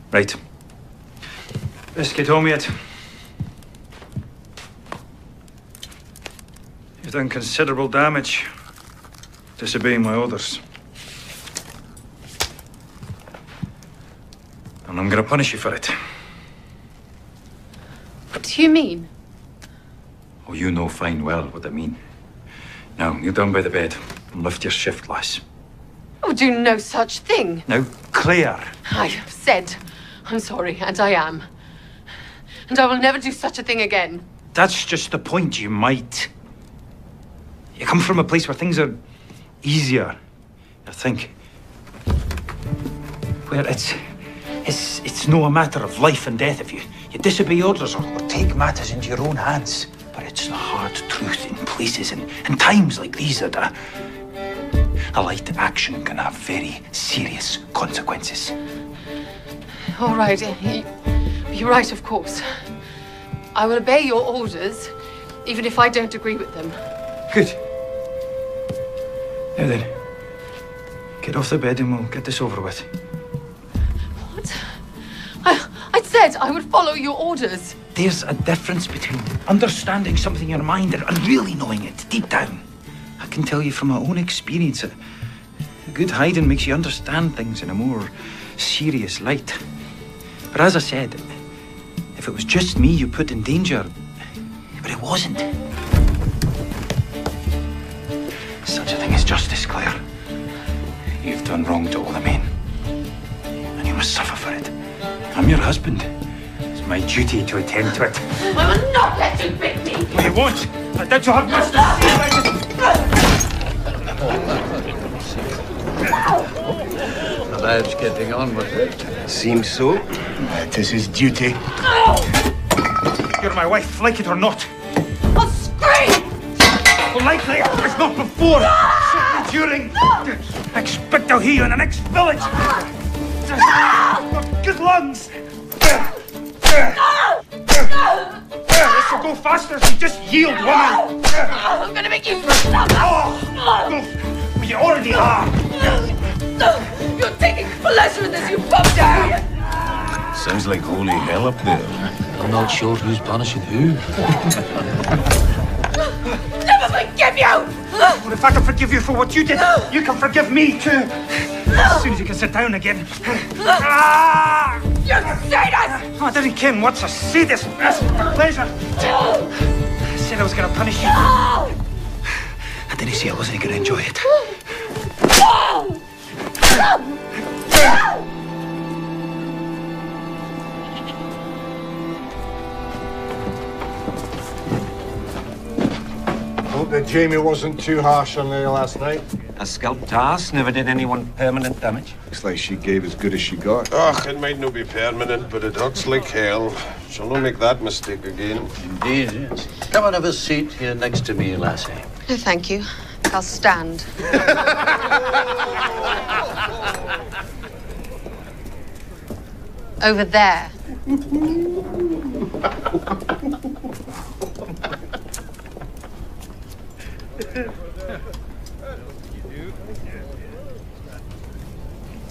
Right. Let's get home yet. You've done considerable damage, disobeying my orders. And I'm gonna punish you for it. What do you mean? Oh, you know fine well what I mean. Now, kneel down by the bed and lift your shift, lass. I would do no such thing. Now, Claire. I have said I'm sorry, and I am. And I will never do such a thing again. That's just the point, you might. You come from a place where things are easier, I think. Where it's no a matter of life and death if you disobey orders or take matters into your own hands. But it's the hard truth in places and times like these that a light action can have very serious consequences. All right, you're right, of course. I will obey your orders, even if I don't agree with them. Good. Now then, get off the bed and we'll get this over with. What? I said I would follow your orders. There's a difference between understanding something in your mind and really knowing it deep down. I can tell you from my own experience that a good hiding makes you understand things in a more serious light. But as I said, if it was just me you put in danger, but it wasn't. Such a thing as justice, Claire. You've done wrong to all the men, and you must suffer for it. I'm your husband. It's my duty to attend to it. I will not let you beat me. No, you won't. I doubt you'll have much to say about it. The lad's getting on with it. Seems so. It is his duty. You're my wife, like it or not. I'll scream! Well, likely as not before. Certainly during. I expect I'll hear you in the next village. Good lungs. This will go faster if you just yield, woman. I'm gonna make you stop. Well, you already are. You're taking pleasure in this, you bastard! Sounds like holy hell up there. I'm not sure who's punishing who. Never forgive you! Well, if I can forgive you for what you did, you can forgive me too. As soon as you can sit down again. You sadist! I didn't ken what's a sadist. That's for pleasure. I said I was going to punish you. I didn't say I wasn't going to enjoy it. Hope that Jamie wasn't too harsh on you last night. A scalped ass never did anyone permanent damage. Looks like she gave as good as she got. Ach, it might not be permanent, but it hurts like hell. Shall not make that mistake again. Indeed, yes. Come and have a seat here next to me, lassie. No, thank you. I'll stand. Over there.